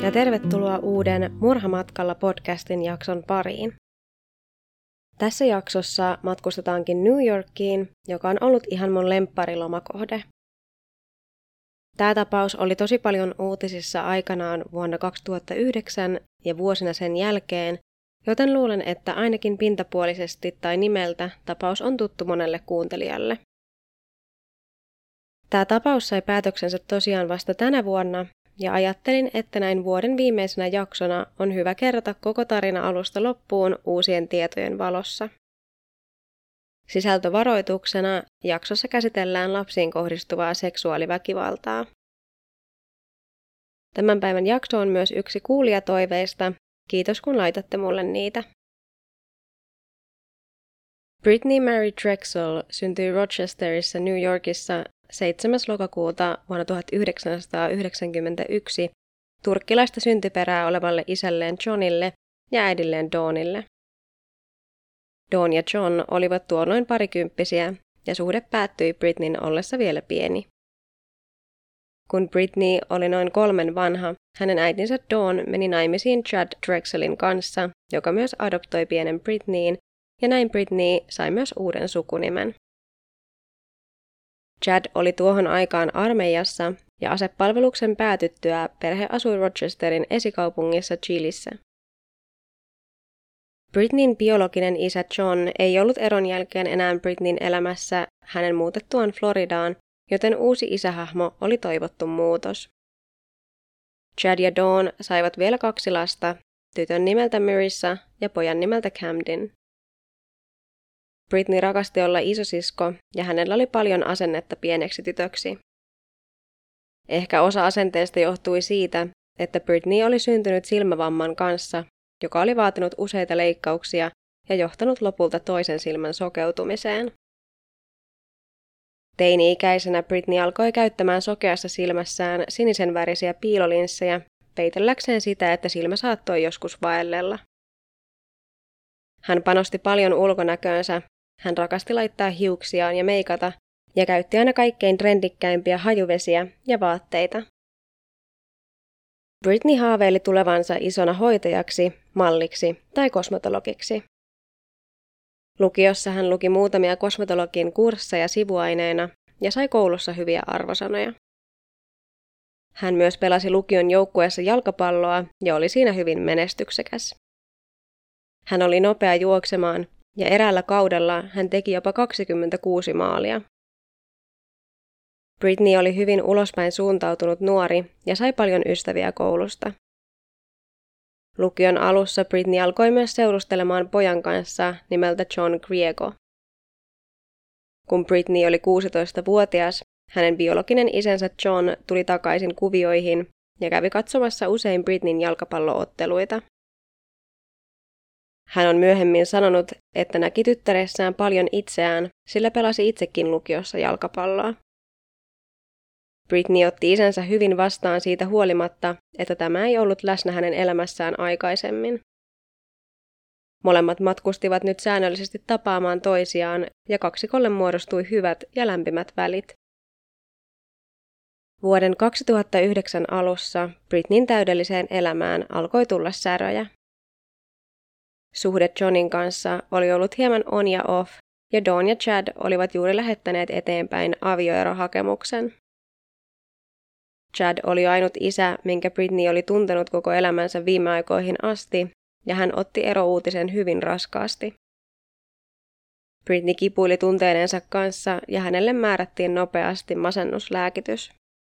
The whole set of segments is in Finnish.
ja tervetuloa uuden Murhamatkalla podcastin jakson pariin. Tässä jaksossa matkustetaankin New Yorkiin, joka on ollut ihan mun lempparilomakohde. Tämä tapaus oli tosi paljon uutisissa aikanaan vuonna 2009 ja vuosina sen jälkeen, joten luulen, että ainakin pintapuolisesti tai nimeltä tapaus on tuttu monelle kuuntelijalle. Tämä tapaus sai päätöksensä tosiaan vasta tänä vuonna, ja ajattelin, että näin vuoden viimeisenä jaksona on hyvä kerrata koko tarina alusta loppuun uusien tietojen valossa. Sisältövaroituksena jaksossa käsitellään lapsiin kohdistuvaa seksuaaliväkivaltaa. Tämän päivän jakso on myös yksi kuulijatoiveista. Kiitos kun laitatte mulle niitä. Brittany Mary Drexel syntyi Rochesterissa New Yorkissa 7. lokakuuta vuonna 1991 turkkilaista syntyperää olevalle isälleen Johnille ja äidilleen Dawnille. Dawn ja John olivat tuolloin parikymppisiä ja suhde päättyi Britneyn ollessa vielä pieni. Kun Britney oli noin 3 vanha, hänen äitinsä Dawn meni naimisiin Chad Drexelin kanssa, joka myös adoptoi pienen Britneyin, ja näin Britney sai myös uuden sukunimen. Chad oli tuohon aikaan armeijassa ja asepalveluksen päätyttyä perhe asui Rochesterin esikaupungissa Chilissä. Britneyn biologinen isä John ei ollut eron jälkeen enää Britneyn elämässä hänen muutettuaan Floridaan, joten uusi isähahmo oli toivottu muutos. Chad ja Dawn saivat vielä 2 lasta, tytön nimeltä Marissa ja pojan nimeltä Camden. Britney rakasti olla isosisko ja hänellä oli paljon asennetta pieneksi tytöksi. Ehkä osa asenteesta johtui siitä, että Britney oli syntynyt silmävamman kanssa, joka oli vaatinut useita leikkauksia ja johtanut lopulta toisen silmän sokeutumiseen. Teini-ikäisenä Britney alkoi käyttämään sokeassa silmässään sinisen värisiä piilolinssejä peitelläkseen sitä, että silmä saattoi joskus vaellella. Hän panosti paljon ulkonäköönsä, hän rakasti laittaa hiuksiaan ja meikata ja käytti aina kaikkein trendikkäimpiä hajuvesiä ja vaatteita. Britney haaveili tulevansa isona hoitajaksi, malliksi tai kosmetologiksi. Lukiossa hän luki muutamia kosmetologin kursseja sivuaineena ja sai koulussa hyviä arvosanoja. Hän myös pelasi lukion joukkueessa jalkapalloa ja oli siinä hyvin menestyksekäs. Hän oli nopea juoksemaan ja eräällä kaudella hän teki jopa 26 maalia. Britney oli hyvin ulospäin suuntautunut nuori ja sai paljon ystäviä koulusta. Lukion alussa Britney alkoi myös seurustelemaan pojan kanssa nimeltä John Griego. Kun Britney oli 16-vuotias, hänen biologinen isänsä John tuli takaisin kuvioihin ja kävi katsomassa usein Britneyn jalkapallootteluita. Hän on myöhemmin sanonut, että näki tyttäressään paljon itseään, sillä pelasi itsekin lukiossa jalkapalloa. Britney otti isänsä hyvin vastaan siitä huolimatta, että tämä ei ollut läsnä hänen elämässään aikaisemmin. Molemmat matkustivat nyt säännöllisesti tapaamaan toisiaan ja kaksikolle muodostui hyvät ja lämpimät välit. Vuoden 2009 alussa Britneyn täydelliseen elämään alkoi tulla säröjä. Suhde Johnin kanssa oli ollut hieman on ja off, ja Dawn ja Chad olivat juuri lähettäneet eteenpäin avioerohakemuksen. Chad oli ainut isä, minkä Britney oli tuntenut koko elämänsä viime aikoihin asti, ja hän otti erouutisen hyvin raskaasti. Britney kipuili tunteidensa kanssa, ja hänelle määrättiin nopeasti masennuslääkitys.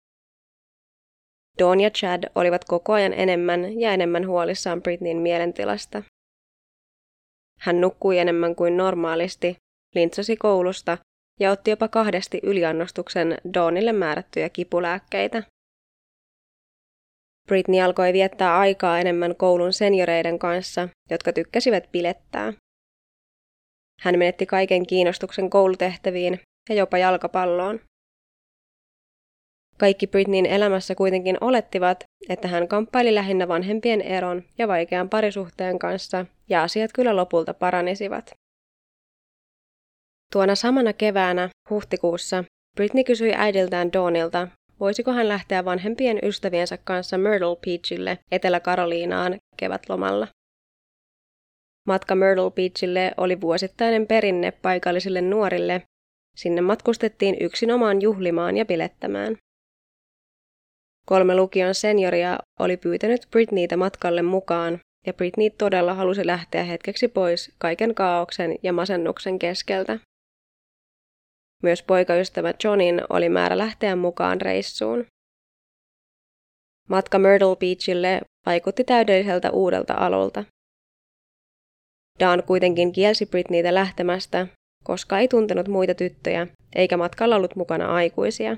Dawn ja Chad olivat koko ajan enemmän ja enemmän huolissaan Britneyn mielentilasta. Hän nukkui enemmän kuin normaalisti, lintsasi koulusta ja otti jopa 2 yliannostuksen Dawnille määrättyjä kipulääkkeitä. Britney alkoi viettää aikaa enemmän koulun senioreiden kanssa, jotka tykkäsivät bilettää. Hän menetti kaiken kiinnostuksen koulutehtäviin ja jopa jalkapalloon. Kaikki Britneyn elämässä kuitenkin olettivat, että hän kamppaili lähinnä vanhempien eron ja vaikean parisuhteen kanssa, ja asiat kyllä lopulta paranisivat. Tuona samana keväänä, huhtikuussa, Britney kysyi äidiltään Dawnilta, voisiko hän lähteä vanhempien ystäviensä kanssa Myrtle Beachille Etelä-Karoliinaan kevätlomalla. Matka Myrtle Beachille oli vuosittainen perinne paikallisille nuorille. Sinne matkustettiin yksinomaan juhlimaan ja bilettämään. 3 lukion senioria oli pyytänyt Britneytä matkalle mukaan, ja Britney todella halusi lähteä hetkeksi pois kaiken kaaoksen ja masennuksen keskeltä. Myös poikaystävä Johnin oli määrä lähteä mukaan reissuun. Matka Myrtle Beachille vaikutti täydelliseltä uudelta alulta. Dawn kuitenkin kielsi Britneytä lähtemästä, koska ei tuntenut muita tyttöjä, eikä matkalla ollut mukana aikuisia.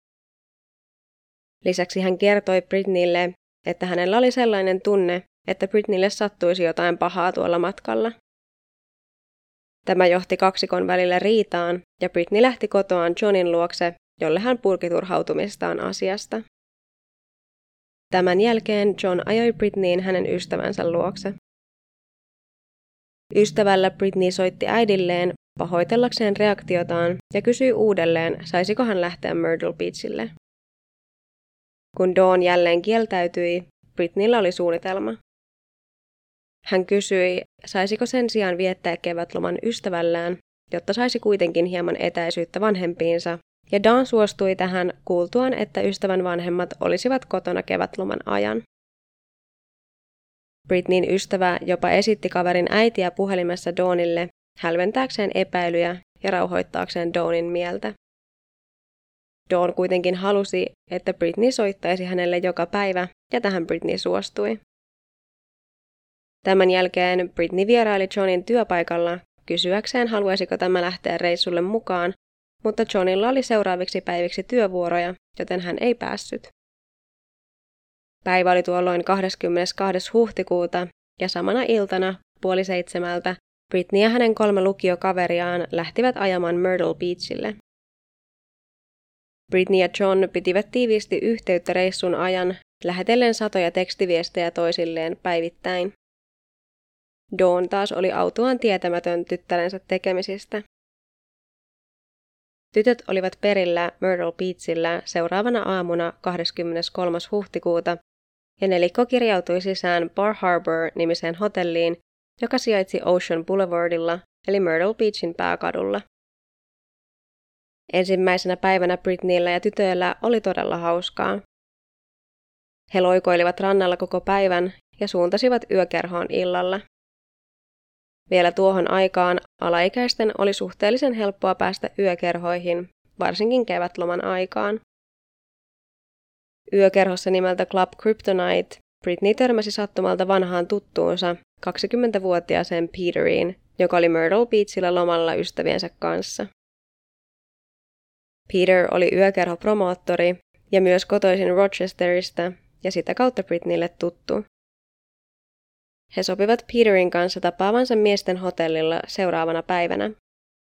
Lisäksi hän kertoi Britneylle, että hänellä oli sellainen tunne, että Britneylle sattuisi jotain pahaa tuolla matkalla. Tämä johti kaksikon välillä riitaan, ja Britney lähti kotoaan Johnin luokse, jolle hän purki turhautumistaan asiasta. Tämän jälkeen John ajoi Britneyin hänen ystävänsä luokse. Ystävällä Britney soitti äidilleen pahoitellakseen reaktiotaan ja kysyi uudelleen, saisiko hän lähteä Myrtle Beachille. Kun Dawn jälleen kieltäytyi, Britneyllä oli suunnitelma. Hän kysyi, saisiko sen sijaan viettää kevätloman ystävällään, jotta saisi kuitenkin hieman etäisyyttä vanhempiinsa, ja Dawn suostui tähän kuultuaan, että ystävän vanhemmat olisivat kotona kevätloman ajan. Britneyn ystävä jopa esitti kaverin äitiä puhelimessa Dawnille hälventääkseen epäilyjä ja rauhoittaakseen Dawnin mieltä. Dawn kuitenkin halusi, että Britney soittaisi hänelle joka päivä, ja tähän Britney suostui. Tämän jälkeen Britney vieraili Johnin työpaikalla kysyäkseen, haluaisiko tämä lähteä reissulle mukaan, mutta Johnilla oli seuraaviksi päiviksi työvuoroja, joten hän ei päässyt. Päivä oli tuolloin 22. huhtikuuta, ja samana iltana 6:30 Britney ja hänen 3 lukiokaveriaan lähtivät ajamaan Myrtle Beachille. Britney ja John pitivät tiiviisti yhteyttä reissun ajan, lähetellen satoja tekstiviestejä toisilleen päivittäin. Dawn taas oli autuaan tietämätön tyttärensä tekemisistä. Tytöt olivat perillä Myrtle Beachillä seuraavana aamuna 23. huhtikuuta, ja nelikko kirjautui sisään Bar Harbor-nimiseen hotelliin, joka sijaitsi Ocean Boulevardilla, eli Myrtle Beachin pääkadulla. Ensimmäisenä päivänä Britneyllä ja tytöillä oli todella hauskaa. He loikoilivat rannalla koko päivän ja suuntasivat yökerhoon illalla. Vielä tuohon aikaan alaikäisten oli suhteellisen helppoa päästä yökerhoihin, varsinkin kevätloman aikaan. Yökerhossa nimeltä Club Kryptonite Britney törmäsi sattumalta vanhaan tuttuunsa 20-vuotiaaseen Peteriin, joka oli Myrtle Beachillä lomalla ystäviensä kanssa. Peter oli yökerhopromoottori ja myös kotoisin Rochesterista ja sitä kautta Britneylle tuttu. He sopivat Peterin kanssa tapaavansa miesten hotellilla seuraavana päivänä.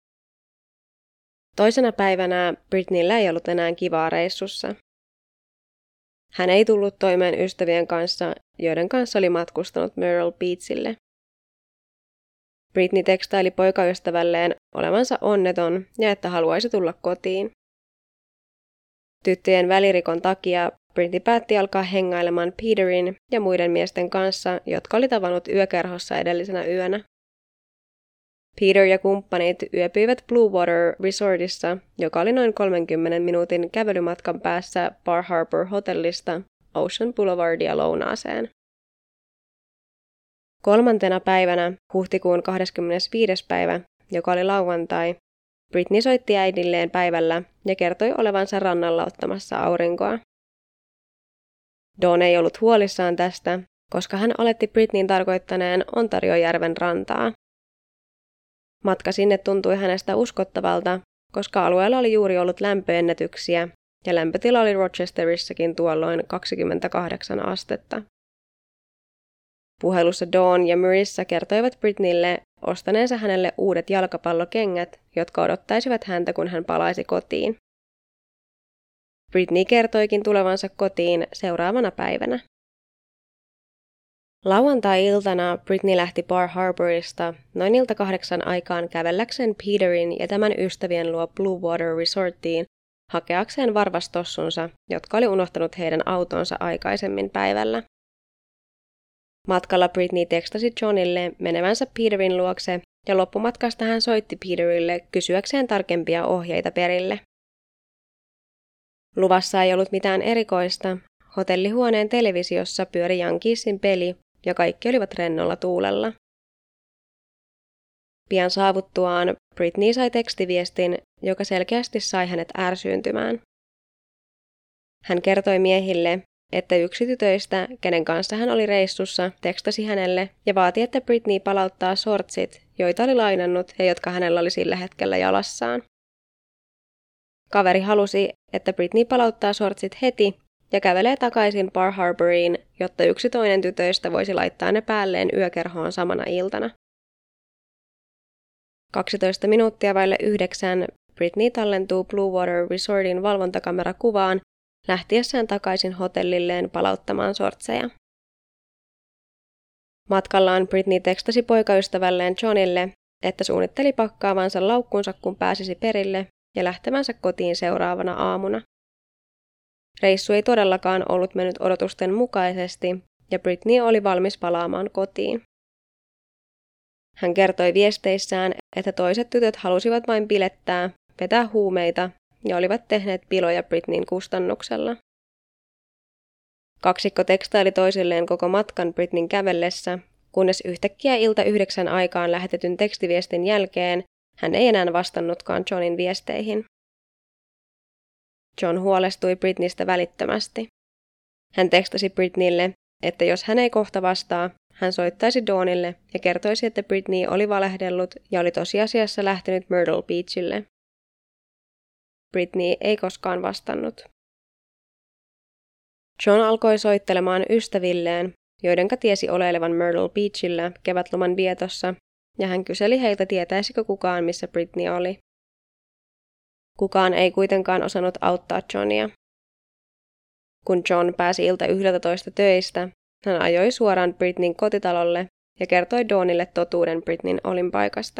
Toisena päivänä Britneyllä ei ollut enää kivaa reissussa. Hän ei tullut toimeen ystävien kanssa, joiden kanssa oli matkustanut Myrtle Beachille. Britney tekstaili poikaystävälleen olevansa onneton ja että haluaisi tulla kotiin. Tyttöjen välirikon takia Britney päätti alkaa hengailemaan Peterin ja muiden miesten kanssa, jotka oli tavannut yökerhossa edellisenä yönä. Peter ja kumppanit yöpyivät Blue Water Resortissa, joka oli noin 30 minuutin kävelymatkan päässä Bar Harbor hotellista Ocean Boulevardia lounaaseen. 3. päivänä, huhtikuun 25. päivä, joka oli lauantai, Britney soitti äidilleen päivällä ja kertoi olevansa rannalla ottamassa aurinkoa. Dawn ei ollut huolissaan tästä, koska hän oletti Britneyn tarkoittaneen Ontariojärven rantaa. Matka sinne tuntui hänestä uskottavalta, koska alueella oli juuri ollut lämpöennätyksiä ja lämpötila oli Rochesterissakin tuolloin 28 astetta. Puhelussa Dawn ja Marissa kertoivat Britneylle ostaneensa hänelle uudet jalkapallokengät, jotka odottaisivat häntä, kun hän palaisi kotiin. Britney kertoikin tulevansa kotiin seuraavana päivänä. Lauantai-iltana Britney lähti Bar Harborista noin ilta 8 aikaan kävelläkseen Peterin ja tämän ystävien luo Blue Water Resortiin, hakeakseen varvastossunsa, jotka oli unohtanut heidän autonsa aikaisemmin päivällä. Matkalla Britney tekstasi Johnille menevänsä Peterin luokse ja loppumatkasta hän soitti Peterille kysyäkseen tarkempia ohjeita perille. Luvassa ei ollut mitään erikoista. Hotellihuoneen televisiossa pyöri Yankeesin peli ja kaikki olivat rennolla tuulella. Pian saavuttuaan Britney sai tekstiviestin, joka selkeästi sai hänet ärsyyntymään. Hän kertoi miehille, että yksi tytöistä, kenen kanssa hän oli reissussa, tekstasi hänelle ja vaati, että Britney palauttaa shortsit, joita oli lainannut ja jotka hänellä oli sillä hetkellä jalassaan. Kaveri halusi, että Britney palauttaa shortsit heti ja kävelee takaisin Bar Harboriin, jotta yksi toinen tytöistä voisi laittaa ne päälleen yökerhoon samana iltana. 12 minuuttia vaille 9 Britney tallentuu Blue Water Resortin valvontakamerakuvaan lähtiessään takaisin hotellilleen palauttamaan shortseja. Matkallaan Britney tekstasi poikaystävälleen Johnille, että suunnitteli pakkaavansa laukkunsa kun pääsisi perille ja lähtevänsä kotiin seuraavana aamuna. Reissu ei todellakaan ollut mennyt odotusten mukaisesti ja Britney oli valmis palaamaan kotiin. Hän kertoi viesteissään, että toiset tytöt halusivat vain bilettää, vetää huumeita ja olivat tehneet piloja Britneyn kustannuksella. Kaksikko tekstaili toisilleen koko matkan Britneyn kävellessä, kunnes yhtäkkiä ilta 9 aikaan lähetetyn tekstiviestin jälkeen hän ei enää vastannutkaan Johnin viesteihin. John huolestui Britneystä välittömästi. Hän tekstasi Britneylle, että jos hän ei kohta vastaa, hän soittaisi Dawnille ja kertoisi, että Britney oli valehdellut ja oli tosiasiassa lähtenyt Myrtle Beachille. Britney ei koskaan vastannut. John alkoi soittelemaan ystävilleen, joidenka tiesi oleilevan Myrtle Beachillä kevätloman vietossa, ja hän kyseli heiltä tietäisikö kukaan, missä Britney oli. Kukaan ei kuitenkaan osannut auttaa Johnia. Kun John pääsi ilta 11 töistä, hän ajoi suoraan Britneyn kotitalolle ja kertoi Dawnille totuuden Britneyn olinpaikasta.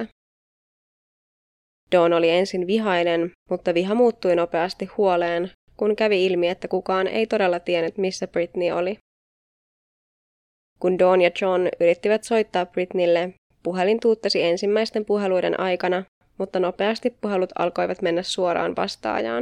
Dawn oli ensin vihainen, mutta viha muuttui nopeasti huoleen, kun kävi ilmi, että kukaan ei todella tiennyt, missä Britney oli. Kun Dawn ja John yrittivät soittaa Britneylle, puhelin tuuttasi ensimmäisten puheluiden aikana, mutta nopeasti puhelut alkoivat mennä suoraan vastaajaan.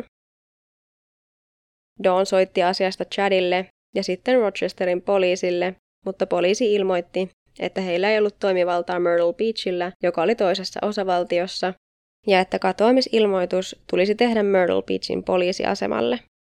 Dawn soitti asiasta Chadille ja sitten Rochesterin poliisille, mutta poliisi ilmoitti, että heillä ei ollut toimivaltaa Myrtle Beachillä, joka oli toisessa osavaltiossa, ja että katoamisilmoitus tulisi tehdä Myrtle Beachin poliisiasemalle.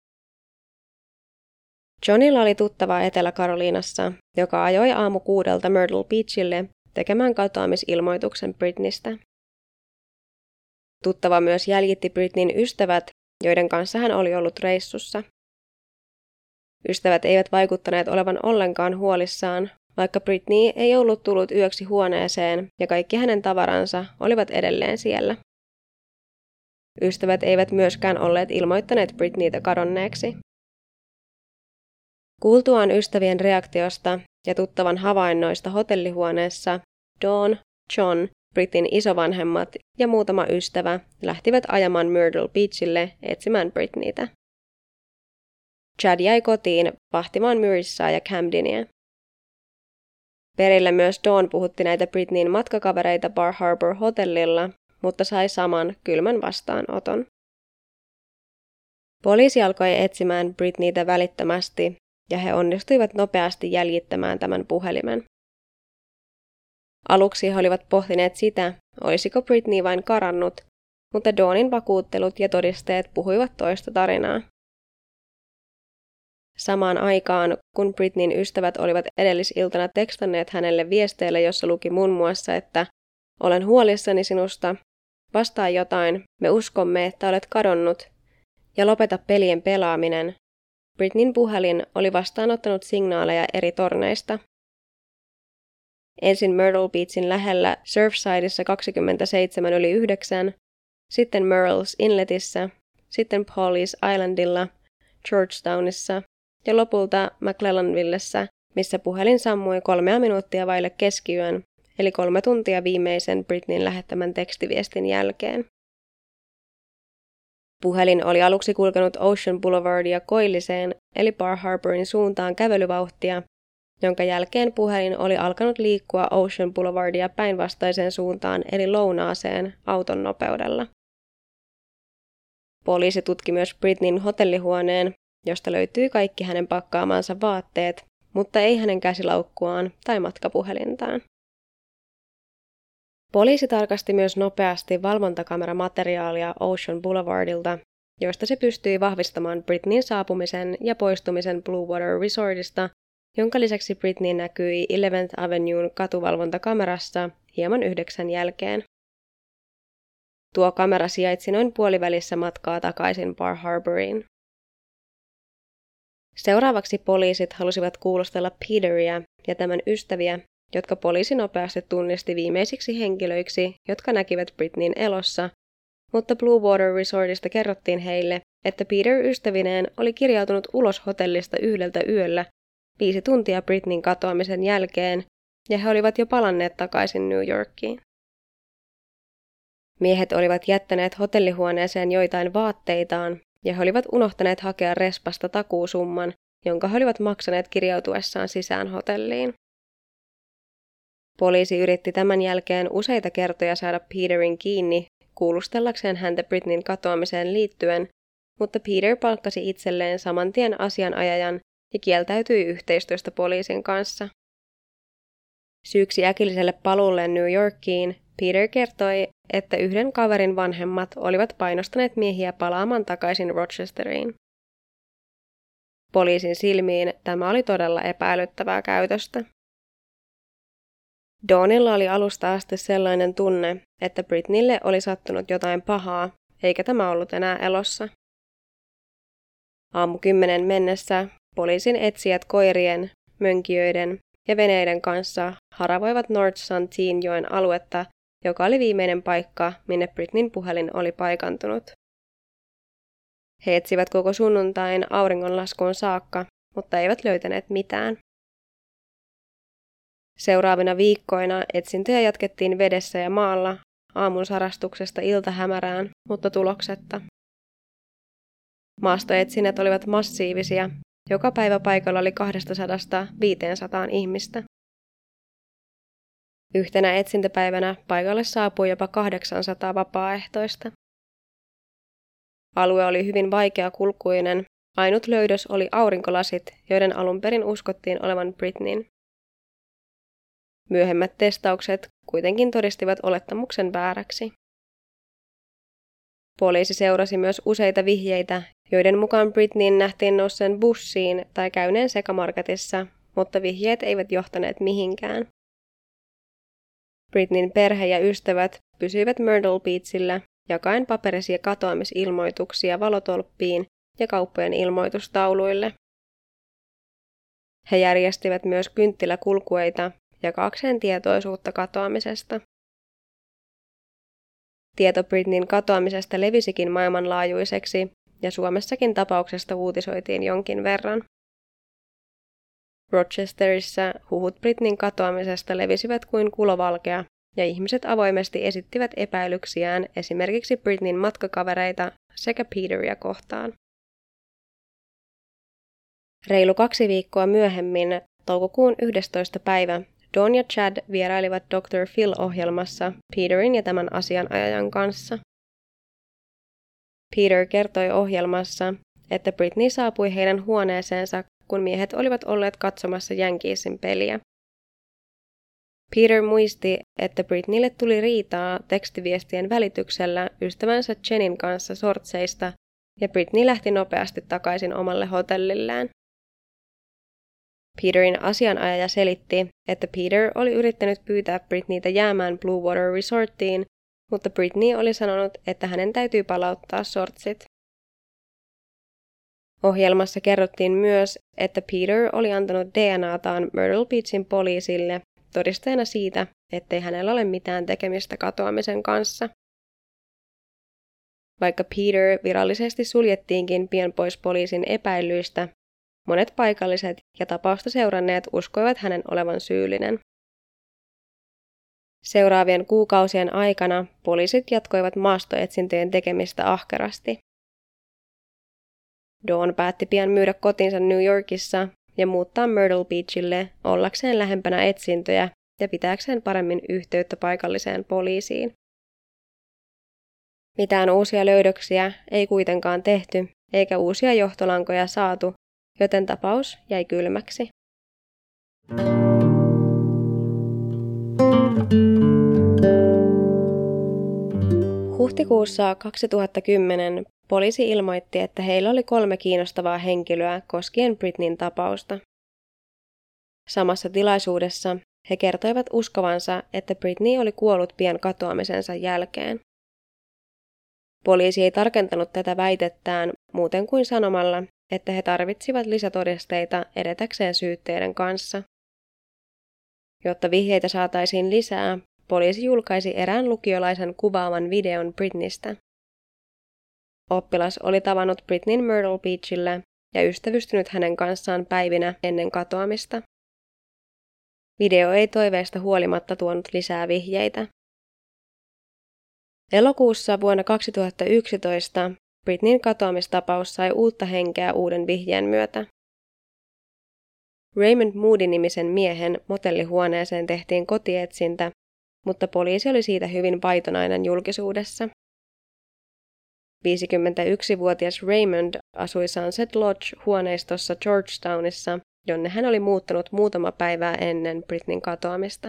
Johnilla oli tuttava Etelä-Karoliinassa, joka ajoi aamu 6 Myrtle Beachille tekemään katoamisilmoituksen Britneystä. Tuttava myös jäljitti Britneyn ystävät, joiden kanssa hän oli ollut reissussa. Ystävät eivät vaikuttaneet olevan ollenkaan huolissaan, vaikka Britney ei ollut tullut yöksi huoneeseen ja kaikki hänen tavaransa olivat edelleen siellä. Ystävät eivät myöskään olleet ilmoittaneet Britneytä kadonneeksi. Kuultuaan ystävien reaktiosta ja tuttavan havainnoista hotellihuoneessa, Dawn, John, Britneyn isovanhemmat ja muutama ystävä lähtivät ajamaan Myrtle Beachille etsimään Britneytä. Chad jäi kotiin vahtimaan Myrissaa ja Camdenia. Perillä myös Dawn puhutti näitä Britneyn matkakavereita Bar Harbor hotellilla, mutta sai saman kylmän vastaanoton. Poliisi alkoi etsimään Britneytä välittömästi ja he onnistuivat nopeasti jäljittämään tämän puhelimen. Aluksi he olivat pohtineet sitä, olisiko Britney vain karannut, mutta Dawnin vakuuttelut ja todisteet puhuivat toista tarinaa. Samaan aikaan, kun Britneyn ystävät olivat edellisiltana tekstanneet hänelle viesteille, jossa luki muun muassa, että olen huolissani sinusta, vastaa jotain, me uskomme, että olet kadonnut, ja lopeta pelien pelaaminen, Britneyn puhelin oli vastaanottanut signaaleja eri torneista. Ensin Myrtle Beachin lähellä Surfsideissa 27:09, sitten Murrells Inletissä, sitten Pawleys Islandilla, Georgetownissa ja lopulta McClellanvillessä, missä puhelin sammui 3 minuuttia vaille keskiyön, eli 3 tuntia viimeisen Britneyn lähettämän tekstiviestin jälkeen. Puhelin oli aluksi kulkenut Ocean Boulevardia koilliseen eli Bar Harborin suuntaan kävelyvauhtia, jonka jälkeen puhelin oli alkanut liikkua Ocean Boulevardia päinvastaiseen suuntaan eli lounaaseen auton nopeudella. Poliisi tutki myös Britneyn hotellihuoneen, josta löytyi kaikki hänen pakkaamansa vaatteet, mutta ei hänen käsilaukkuaan tai matkapuhelintaan. Poliisi tarkasti myös nopeasti valvontakameramateriaalia Ocean Boulevardilta, joista se pystyi vahvistamaan Britneyn saapumisen ja poistumisen Blue Water Resortista, jonka lisäksi Britney näkyi 11th Avenuen katuvalvontakamerassa hieman 9 jälkeen. Tuo kamera sijaitsi noin puolivälissä matkaa takaisin Bar Harboriin. Seuraavaksi poliisit halusivat kuulustella Peteria ja tämän ystäviä, jotka poliisi nopeasti tunnisti viimeisiksi henkilöiksi, jotka näkivät Britneyn elossa, mutta Blue Water Resortista kerrottiin heille, että Peter ystävineen oli kirjautunut ulos hotellista 1 yöllä 5 tuntia Britneyn katoamisen jälkeen, ja he olivat jo palanneet takaisin New Yorkiin. Miehet olivat jättäneet hotellihuoneeseen joitain vaatteitaan, ja he olivat unohtaneet hakea respasta takuusumman, jonka he olivat maksaneet kirjautuessaan sisään hotelliin. Poliisi yritti tämän jälkeen useita kertoja saada Peterin kiinni kuulustellakseen häntä Britneyn katoamiseen liittyen, mutta Peter palkkasi itselleen saman tien asianajajan ja kieltäytyi yhteistyöstä poliisin kanssa. Syyksi äkilliselle paluulle New Yorkiin Peter kertoi, että yhden kaverin vanhemmat olivat painostaneet miehiä palaamaan takaisin Rochesteriin. Poliisin silmiin tämä oli todella epäilyttävää käytöstä. Dawnilla oli alusta asti sellainen tunne, että Britneylle oli sattunut jotain pahaa, eikä tämä ollut enää elossa. Aamu 10 mennessä poliisin etsijät koirien, mönkijöiden ja veneiden kanssa haravoivat North Santeenjoen aluetta, joka oli viimeinen paikka, minne Britneyn puhelin oli paikantunut. He etsivät koko sunnuntain auringonlaskuun saakka, mutta eivät löytäneet mitään. Seuraavina viikkoina etsintöjä jatkettiin vedessä ja maalla, aamun sarastuksesta iltahämärään, mutta tuloksetta. Maastoetsinnät olivat massiivisia, joka päivä paikalla oli 200–500 ihmistä. Yhtenä etsintäpäivänä paikalle saapui jopa 800 vapaaehtoista. Alue oli hyvin vaikeakulkuinen, ainut löydös oli aurinkolasit, joiden alun perin uskottiin olevan Britneyn. Myöhemmät testaukset kuitenkin todistivat olettamuksen vääräksi. Poliisi seurasi myös useita vihjeitä, joiden mukaan Britneyn nähtiin nousseen bussiin tai käyneen sekamarketissa, mutta vihjeet eivät johtaneet mihinkään. Britneyn perhe ja ystävät pysyivät Myrtle Beachillä jakaen paperisia katoamisilmoituksia valotolppiin ja kauppojen ilmoitustauluille. He järjestivät myös kynttiläkulkueita jakaakseen tietoisuutta katoamisesta. Tieto Britneyn katoamisesta levisikin maailmanlaajuiseksi ja Suomessakin tapauksesta uutisoitiin jonkin verran. Rochesterissa huhut Britneyn katoamisesta levisivät kuin kulovalkea ja ihmiset avoimesti esittivät epäilyksiään esimerkiksi Britneyn matkakavereita sekä Peteria kohtaan. Reilu 2 viikkoa myöhemmin, toukokuun 11. päivä, Dawn ja Chad vierailivat Dr. Phil-ohjelmassa Peterin ja tämän asianajajan kanssa. Peter kertoi ohjelmassa, että Britney saapui heidän huoneeseensa, kun miehet olivat olleet katsomassa Yankeesin peliä. Peter muisti, että Britneylle tuli riitaa tekstiviestien välityksellä ystävänsä Jenin kanssa sortseista, ja Britney lähti nopeasti takaisin omalle hotellilleen. Peterin asianajaja selitti, että Peter oli yrittänyt pyytää Britneytä jäämään Blue Water Resortiin, mutta Britney oli sanonut, että hänen täytyy palauttaa sortsit. Ohjelmassa kerrottiin myös, että Peter oli antanut DNAtaan Myrtle Beachin poliisille todisteena siitä, ettei hänellä ole mitään tekemistä katoamisen kanssa. Vaikka Peter virallisesti suljettiinkin pian pois poliisin epäilyistä, monet paikalliset ja tapausta seuranneet uskoivat hänen olevan syyllinen. Seuraavien kuukausien aikana poliisit jatkoivat maastoetsintöjen tekemistä ahkerasti. Dawn päätti pian myydä kotinsa New Yorkissa ja muuttaa Myrtle Beachille ollakseen lähempänä etsintöjä ja pitääkseen paremmin yhteyttä paikalliseen poliisiin. Mitään uusia löydöksiä ei kuitenkaan tehty, eikä uusia johtolankoja saatu, joten tapaus jäi kylmäksi. Huhtikuussa 2010 poliisi ilmoitti, että heillä oli 3 kiinnostavaa henkilöä koskien Britneyn tapausta. Samassa tilaisuudessa he kertoivat uskovansa, että Britney oli kuollut pian katoamisensa jälkeen. Poliisi ei tarkentanut tätä väitettään muuten kuin sanomalla, että he tarvitsivat lisätodisteita edetäkseen syytteiden kanssa. Jotta vihjeitä saataisiin lisää, poliisi julkaisi erään lukiolaisen kuvaavan videon Britneystä. Oppilas oli tavannut Britneyn Myrtle Beachillä ja ystävystynyt hänen kanssaan päivinä ennen katoamista. Video ei toiveesta huolimatta tuonut lisää vihjeitä. Elokuussa vuonna 2011 Britneyn katoamistapaus sai uutta henkeä uuden vihjeen myötä. Raymond Moody-nimisen miehen motellihuoneeseen tehtiin kotietsintä, mutta poliisi oli siitä hyvin vaitonainen julkisuudessa. 51-vuotias Raymond asui Sunset Lodge-huoneistossa Georgetownissa, jonne hän oli muuttanut muutama päivää ennen Britneyn katoamista.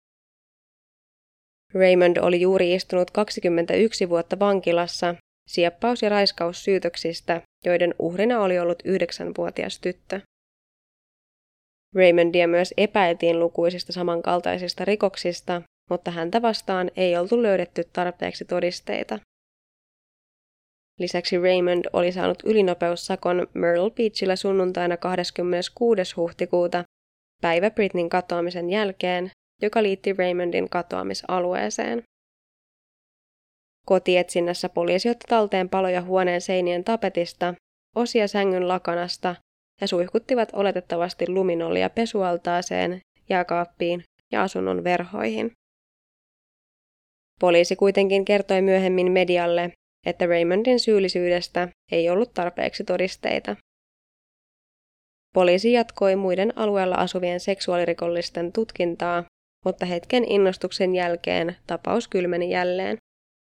Raymond oli juuri istunut 21 vuotta vankilassa sieppaus- ja raiskaussyytöksistä, joiden uhrina oli ollut 9-vuotias tyttö. Raymondia myös epäiltiin lukuisista samankaltaisista rikoksista, mutta häntä vastaan ei oltu löydetty tarpeeksi todisteita. Lisäksi Raymond oli saanut ylinopeussakon Myrtle Beachillä sunnuntaina 26. huhtikuuta, päivä Britneyn katoamisen jälkeen, joka liitti Raymondin katoamisalueeseen. Kotietsinnässä poliisi otti talteen paloja huoneen seinien tapetista, osia sängyn lakanasta ja suihkuttivat oletettavasti luminollia pesualtaaseen, jääkaappiin ja asunnon verhoihin. Poliisi kuitenkin kertoi myöhemmin medialle, että Raymondin syyllisyydestä ei ollut tarpeeksi todisteita. Poliisi jatkoi muiden alueella asuvien seksuaalirikollisten tutkintaa, mutta hetken innostuksen jälkeen tapaus kylmeni jälleen.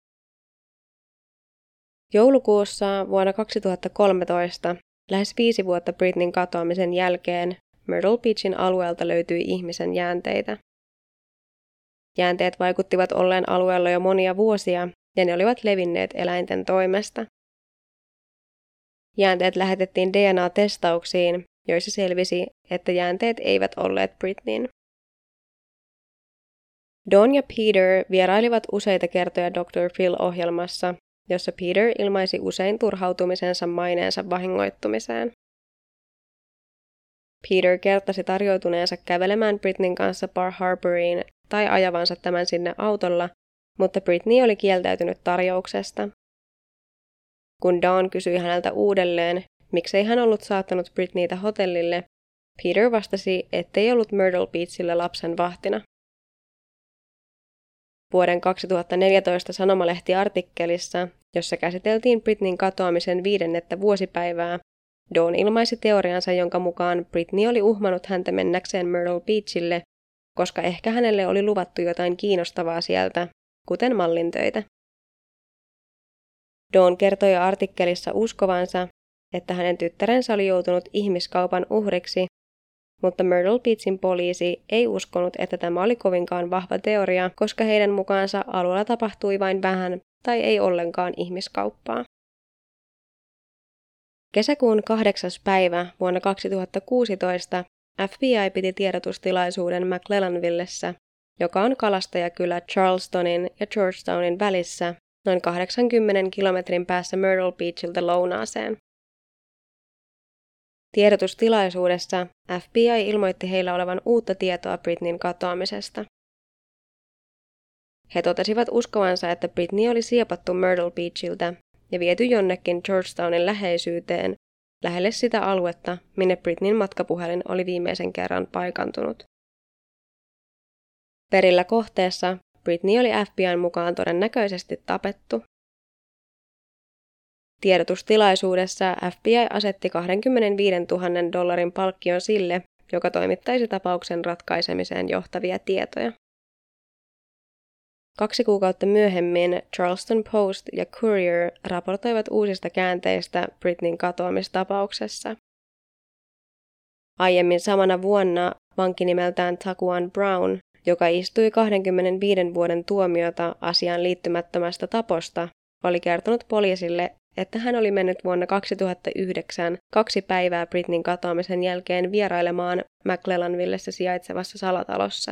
Joulukuussa vuonna 2013, lähes 5 vuotta Britneyn katoamisen jälkeen, Myrtle Beachin alueelta löytyi ihmisen jäänteitä. Jäänteet vaikuttivat olleen alueella jo monia vuosia, ja ne olivat levinneet eläinten toimesta. Jäänteet lähetettiin DNA-testauksiin, joissa selvisi, että jäänteet eivät olleet Britneyn. Dawn ja Peter vierailivat useita kertoja Dr. Phil-ohjelmassa, jossa Peter ilmaisi usein turhautumisensa maineensa vahingoittumiseen. Peter kertasi tarjoutuneensa kävelemään Britneyn kanssa Bar Harboriin tai ajavansa tämän sinne autolla, mutta Britney oli kieltäytynyt tarjouksesta. Kun Dawn kysyi häneltä uudelleen, miksei hän ollut saattanut Britneytä hotellille, Peter vastasi, ettei ollut Myrtle Beachillä lapsen vahtina. Vuoden 2014 sanomalehtiartikkelissa, jossa käsiteltiin Britneyn katoamisen 5. vuosipäivää, Dawn ilmaisi teoriansa, jonka mukaan Britney oli uhmannut häntä mennäkseen Myrtle Beachille, koska ehkä hänelle oli luvattu jotain kiinnostavaa sieltä, kuten mallintöitä. Dawn kertoi artikkelissa uskovansa, että hänen tyttärensä oli joutunut ihmiskaupan uhriksi, mutta Myrtle Beachin poliisi ei uskonut, että tämä oli kovinkaan vahva teoria, koska heidän mukaansa alueella tapahtui vain vähän tai ei ollenkaan ihmiskauppaa. Kesäkuun 8. päivä vuonna 2016 FBI piti tiedotustilaisuuden McClellanvillessä, joka on kalastajakylä Charlestonin ja Georgetownin välissä, noin 80 kilometrin päässä Myrtle Beachiltä lounaaseen. Tiedotustilaisuudessa FBI ilmoitti heillä olevan uutta tietoa Britneyn katoamisesta. He totesivat uskovansa, että Britney oli siepattu Myrtle Beachiltä ja viety jonnekin Georgetownin läheisyyteen, lähelle sitä aluetta, minne Britneyn matkapuhelin oli viimeisen kerran paikantunut. Perillä kohteessa Britney oli FBI:n mukaan todennäköisesti tapettu. Tiedotustilaisuudessa FBI asetti $25,000 palkkion sille, joka toimittaisi tapauksen ratkaisemiseen johtavia tietoja. 2 kuukautta myöhemmin Charleston Post ja Courier raportoivat uusista käänteistä Britneyn katoamistapauksessa. Aiemmin samana vuonna vanki nimeltään Taquan Brown, joka istui 25 vuoden tuomiota asiaan liittymättömästä taposta, oli kertonut poliisille, että hän oli mennyt vuonna 2009 2 päivää Britneyn katoamisen jälkeen vierailemaan McClellanvillessä sijaitsevassa salatalossa.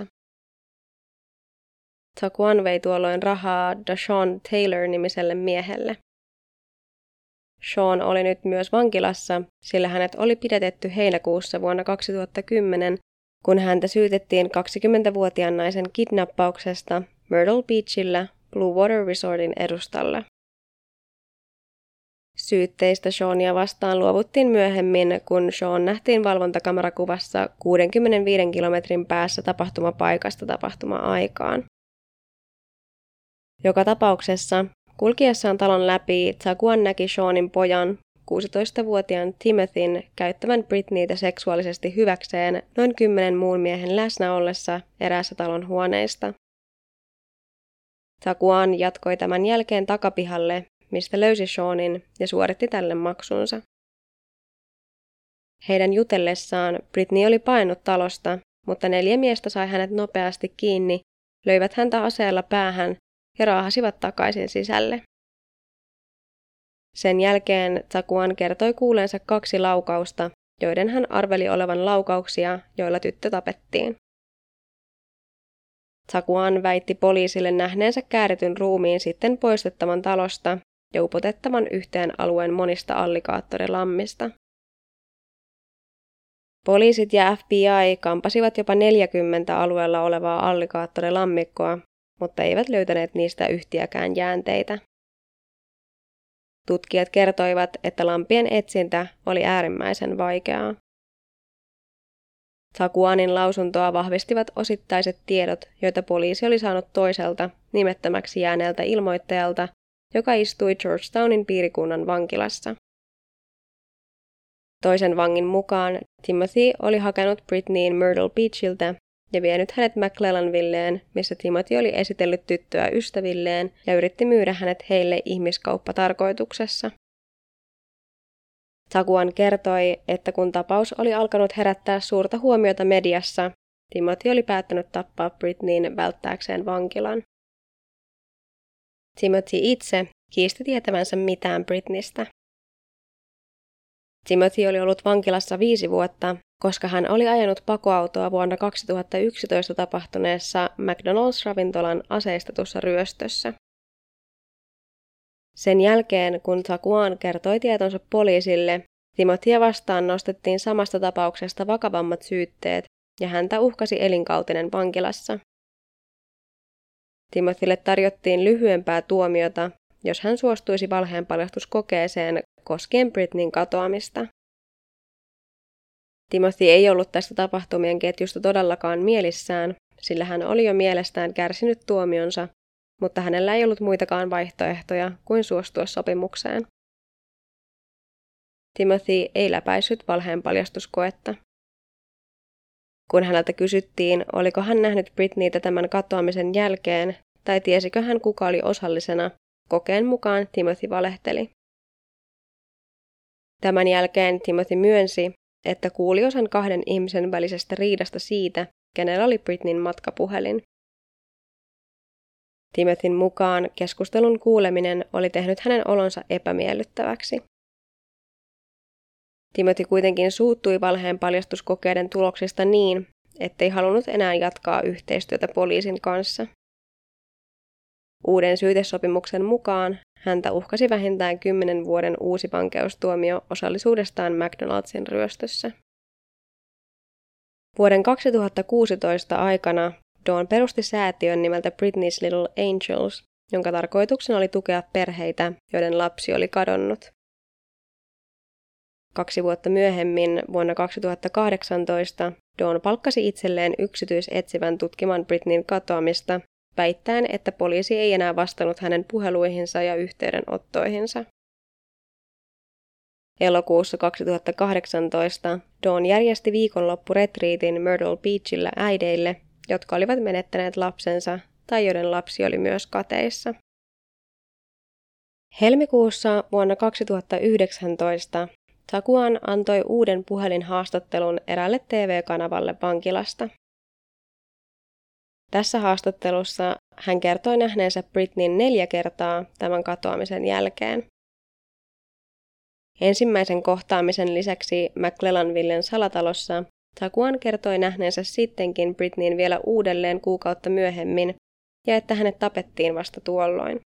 Taquan vei tuolloin rahaa Dashawn Taylor-nimiselle miehelle. Sean oli nyt myös vankilassa, sillä hänet oli pidätetty heinäkuussa vuonna 2010, kun häntä syytettiin 20-vuotiaan naisen kidnappauksesta Myrtle Beachillä Blue Water Resortin edustalla. Syytteistä Seania vastaan luovuttiin myöhemmin, kun Sean nähtiin valvontakamerakuvassa 65 kilometrin päässä tapahtumapaikasta tapahtuma-aikaan. Joka tapauksessa kulkiessaan talon läpi Taquan näki Seanin pojan, 16-vuotiaan Timothyn, käyttävän Britneytä seksuaalisesti hyväkseen noin 10 muun miehen läsnä ollessa eräässä talon huoneista. Taquan jatkoi tämän jälkeen takapihalle, mistä löysi Seanin ja suoritti tälle maksunsa. Heidän jutellessaan Britney oli paennut talosta, mutta 4 miestä sai hänet nopeasti kiinni, löivät häntä aseella päähän ja raahasivat takaisin sisälle. Sen jälkeen Taquan kertoi kuulleensa 2 laukausta, joiden hän arveli olevan laukauksia, joilla tyttö tapettiin. Taquan väitti poliisille nähneensä käärityn ruumiin sitten poistettavan talosta ja upotettavan yhteen alueen monista allikaattorilammista. Poliisit ja FBI kampasivat jopa 40 alueella olevaa allikaattorilammikkoa, mutta eivät löytäneet niistä yhtiäkään jäänteitä. Tutkijat kertoivat, että lampien etsintä oli äärimmäisen vaikeaa. Taquanin lausuntoa vahvistivat osittaiset tiedot, joita poliisi oli saanut toiselta nimettömäksi jääneeltä ilmoittajalta, joka istui Georgetownin piirikunnan vankilassa. Toisen vangin mukaan Timothy oli hakenut Britneyn Myrtle Beachiltä ja vienyt hänet McClellanvilleen, missä Timothy oli esitellyt tyttöä ystävilleen ja yritti myydä hänet heille ihmiskauppatarkoituksessa. Taquan kertoi, että kun tapaus oli alkanut herättää suurta huomiota mediassa, Timothy oli päättänyt tappaa Britneyn välttääkseen vankilan. Timothy itse kiisti tietävänsä mitään Britneystä. Timothy oli ollut vankilassa 5 vuotta, koska hän oli ajanut pakoautoa vuonna 2011 tapahtuneessa McDonald's-ravintolan aseistetussa ryöstössä. Sen jälkeen, kun Taquan kertoi tietonsa poliisille, Timothya vastaan nostettiin samasta tapauksesta vakavammat syytteet ja häntä uhkasi elinkautinen vankilassa. Timothylle tarjottiin lyhyempää tuomiota, jos hän suostuisi valheenpaljastuskokeeseen koskien Britneyn katoamista. Timothy ei ollut tästä tapahtumien ketjusta todellakaan mielissään, sillä hän oli jo mielestään kärsinyt tuomionsa, mutta hänellä ei ollut muitakaan vaihtoehtoja kuin suostua sopimukseen. Timothy ei läpäissyt valheenpaljastuskoetta. Kun häneltä kysyttiin, oliko hän nähnyt Britneytä tämän katoamisen jälkeen, tai tiesikö hän kuka oli osallisena, kokeen mukaan Timothy valehteli. Tämän jälkeen Timothy myönsi, että kuuli osan 2 ihmisen välisestä riidasta siitä, kenellä oli Britneyn matkapuhelin. Timothyn mukaan keskustelun kuuleminen oli tehnyt hänen olonsa epämiellyttäväksi. Timothy kuitenkin suuttui valheenpaljastuskokeiden tuloksista niin, ettei halunnut enää jatkaa yhteistyötä poliisin kanssa. Uuden syytesopimuksen mukaan häntä uhkasi vähintään 10 vuoden uusi vankeustuomio osallisuudestaan McDonald'sin ryöstössä. Vuoden 2016 aikana Dawn perusti säätiön nimeltä Britney's Little Angels, jonka tarkoituksena oli tukea perheitä, joiden lapsi oli kadonnut. 2 vuotta myöhemmin, vuonna 2018, Dawn palkkasi itselleen yksityisetsivän tutkimaan Britneyn katoamista, väittäen, että poliisi ei enää vastannut hänen puheluihinsa ja yhteydenottoihinsa. Elokuussa 2018 Dawn järjesti viikonloppuretriitin Myrtle Beachillä äideille, jotka olivat menettäneet lapsensa tai joiden lapsi oli myös kateissa. Helmikuussa vuonna 2019 Takuan antoi uuden puhelinhaastattelun eräälle TV-kanavalle vankilasta. Tässä haastattelussa hän kertoi nähneensä Britneyn 4 kertaa tämän katoamisen jälkeen. Ensimmäisen kohtaamisen lisäksi McClellanvillen salatalossa Takuan kertoi nähneensä sittenkin Britneyn vielä uudelleen kuukautta myöhemmin ja että hänet tapettiin vasta tuolloin.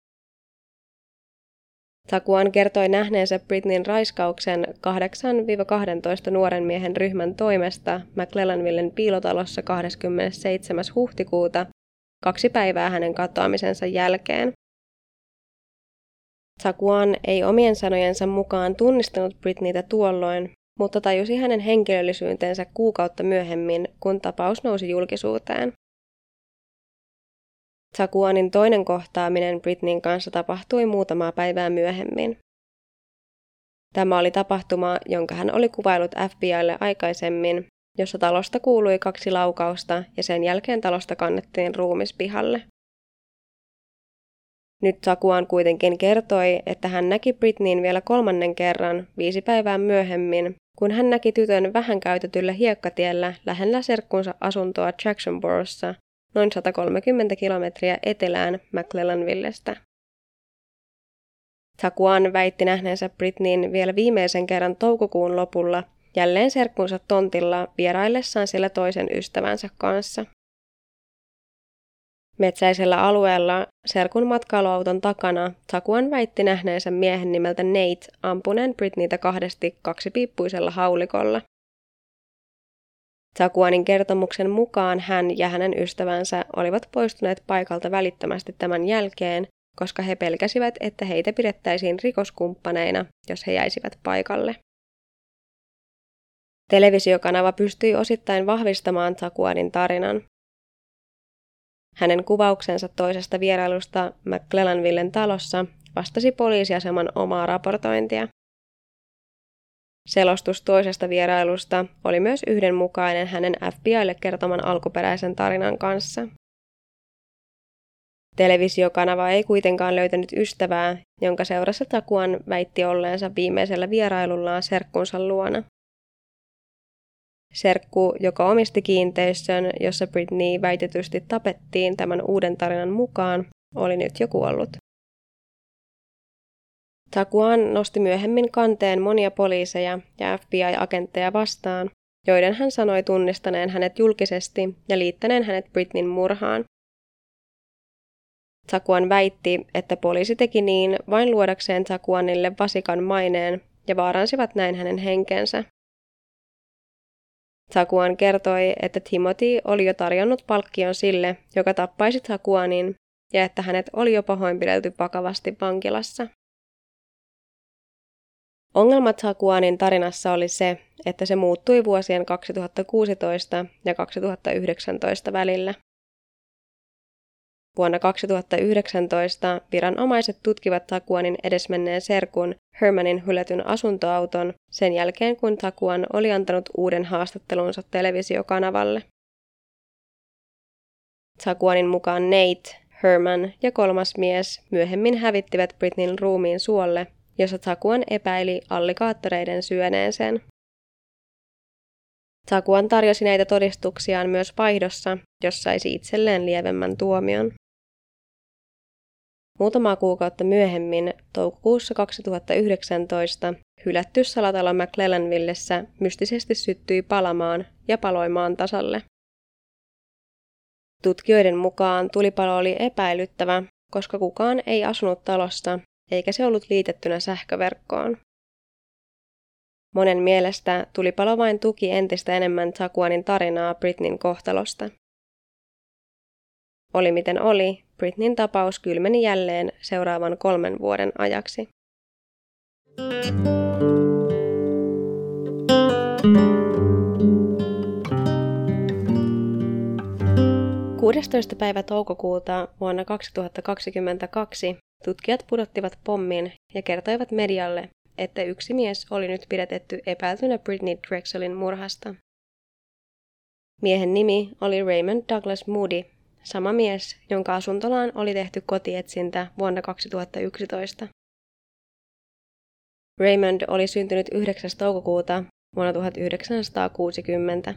Takuan kertoi nähneensä Britneyn raiskauksen 8-12 nuoren miehen ryhmän toimesta McClellanvillen piilotalossa 27. huhtikuuta, 2 päivää hänen katoamisensa jälkeen. Takuan ei omien sanojensa mukaan tunnistanut Britneytä tuolloin, mutta tajusi hänen henkilöllisyytensä kuukautta myöhemmin, kun tapaus nousi julkisuuteen. Takuanin toinen kohtaaminen Britneyn kanssa tapahtui muutamaa päivää myöhemmin. Tämä oli tapahtuma, jonka hän oli kuvaillut FBI:lle aikaisemmin, jossa talosta kuului 2 laukausta ja sen jälkeen talosta kannettiin ruumis pihalle. Nyt Takuan kuitenkin kertoi, että hän näki Britneyn vielä 3. kerran 5 päivää myöhemmin, kun hän näki tytön vähän käytetyllä hiekkatiellä lähellä serkkunsa asuntoa Jacksonborossa, noin 130 kilometriä etelään McClellanvillestä. Takuan väitti nähneensä Britneyn vielä viimeisen kerran toukokuun lopulla jälleen serkkunsa tontilla vieraillessaan siellä toisen ystävänsä kanssa. Metsäisellä alueella serkun matkailuauton takana Takuan väitti nähneensä miehen nimeltä Nate ampuneen Britneytä 2 kaksipiippuisella haulikolla. Takuanin kertomuksen mukaan hän ja hänen ystävänsä olivat poistuneet paikalta välittömästi tämän jälkeen, koska he pelkäsivät, että heitä pidettäisiin rikoskumppaneina, jos he jäisivät paikalle. Televisiokanava pystyi osittain vahvistamaan Takuanin tarinan. Hänen kuvauksensa toisesta vierailusta McClellanvillen talossa vastasi poliisiaseman omaa raportointia. Selostus toisesta vierailusta oli myös yhdenmukainen hänen FBI:lle kertoman alkuperäisen tarinan kanssa. Televisiokanava ei kuitenkaan löytänyt ystävää, jonka seurassa Takuan väitti olleensa viimeisellä vierailullaan serkkunsa luona. Serkku, joka omisti kiinteistön, jossa Britney väitetysti tapettiin tämän uuden tarinan mukaan, oli nyt jo kuollut. Takuan nosti myöhemmin kanteen monia poliiseja ja FBI-agentteja vastaan, joiden hän sanoi tunnistaneen hänet julkisesti ja liittäneen hänet Britneyn murhaan. Takuan väitti, että poliisi teki niin vain luodakseen Takuanille vasikan maineen ja vaaransivat näin hänen henkensä. Takuan kertoi, että Timothy oli jo tarjonnut palkkion sille, joka tappaisi Takuanin, ja että hänet oli jo pahoinpidelty vakavasti vankilassa. Ongelma Takuanin tarinassa oli se, että se muuttui vuosien 2016 ja 2019 välillä. Vuonna 2019 viranomaiset tutkivat Takuanin edesmenneen serkun Hermanin hylätyn asuntoauton sen jälkeen, kun Takuan oli antanut uuden haastattelunsa televisiokanavalle. Takuanin mukaan Nate, Herman ja 3. mies myöhemmin hävittivät Britneyn ruumiin suolle, jossa Takuan epäili allikaattoreiden syöneen sen. Takuan tarjosi näitä todistuksiaan myös vaihdossa, jos saisi itselleen lievemmän tuomion. Muutamaa kuukautta myöhemmin, toukokuussa 2019, hylätty salatalo McClellanvillessä mystisesti syttyi palamaan ja paloi maan tasalle. Tutkijoiden mukaan tulipalo oli epäilyttävä, koska kukaan ei asunut talossa eikä se ollut liitettynä sähköverkkoon. Monen mielestä tulipalo vain tuki entistä enemmän Takuanin tarinaa Britneyn kohtalosta. Oli miten oli, Britneyn tapaus kylmeni jälleen seuraavan 3 vuoden ajaksi. 16. päivä toukokuuta vuonna 2022 tutkijat pudottivat pommin ja kertoivat medialle, että yksi mies oli nyt pidätetty epäiltynä Brittany Drexelin murhasta. Miehen nimi oli Raymond Douglas Moody, sama mies, jonka asuntolaan oli tehty kotietsintä vuonna 2011. Raymond oli syntynyt 9. toukokuuta vuonna 1960.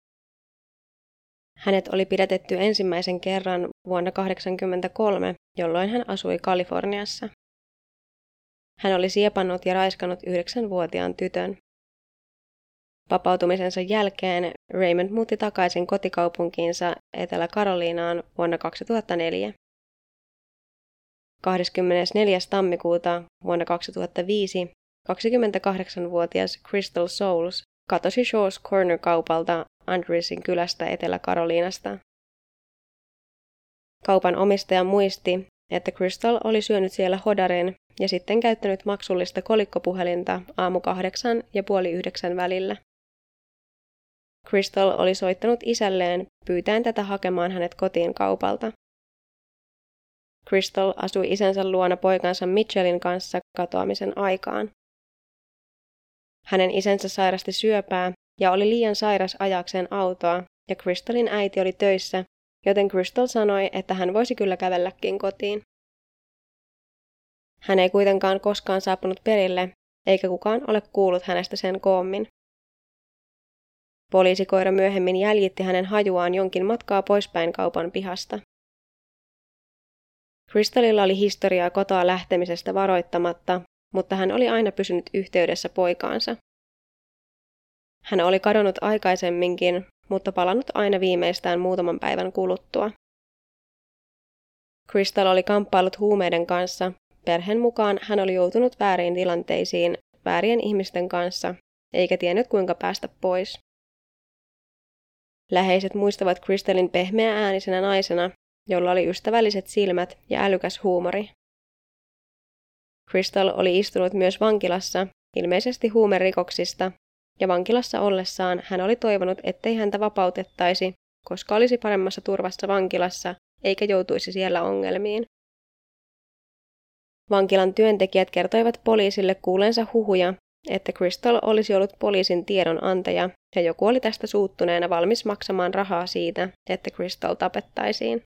Hänet oli pidätetty ensimmäisen kerran vuonna 1983, jolloin hän asui Kaliforniassa. Hän oli siepannut ja raiskannut 9-vuotiaan tytön. Vapautumisensa jälkeen Raymond muutti takaisin kotikaupunkiinsa Etelä-Karolinaan vuonna 2004. 24. tammikuuta vuonna 2005 28-vuotias Crystal Souls katosi Shaw's Corner-kaupalta Andrewsin kylästä Etelä-Karoliinasta. Kaupan omistaja muisti, että Crystal oli syönyt siellä hodarin ja sitten käyttänyt maksullista kolikkopuhelinta aamu 8 ja puoli 9 välillä. Crystal oli soittanut isälleen pyytäen tätä hakemaan hänet kotiin kaupalta. Crystal asui isänsä luona poikansa Mitchellin kanssa katoamisen aikaan. Hänen isänsä sairasti syöpää ja oli liian sairas ajakseen autoa, ja Crystalin äiti oli töissä, joten Crystal sanoi, että hän voisi kyllä kävelläkin kotiin. Hän ei kuitenkaan koskaan saapunut perille, eikä kukaan ole kuullut hänestä sen koommin. Poliisikoira myöhemmin jäljitti hänen hajuaan jonkin matkaa poispäin kaupan pihasta. Crystalilla oli historiaa kotoa lähtemisestä varoittamatta, mutta hän oli aina pysynyt yhteydessä poikaansa. Hän oli kadonnut aikaisemminkin, mutta palannut aina viimeistään muutaman päivän kuluttua. Crystal oli kamppailut huumeiden kanssa. Perheen mukaan hän oli joutunut vääriin tilanteisiin väärien ihmisten kanssa, eikä tiennyt kuinka päästä pois. Läheiset muistavat Crystalin pehmeä-äänisenä naisena, jolla oli ystävälliset silmät ja älykäs huumori. Crystal oli istunut myös vankilassa, ilmeisesti huumerikoksista, ja vankilassa ollessaan hän oli toivonut, ettei häntä vapautettaisi, koska olisi paremmassa turvassa vankilassa, eikä joutuisi siellä ongelmiin. Vankilan työntekijät kertoivat poliisille kuulleensa huhuja, että Crystal olisi ollut poliisin tiedonantaja, ja joku oli tästä suuttuneena valmis maksamaan rahaa siitä, että Crystal tapettaisiin.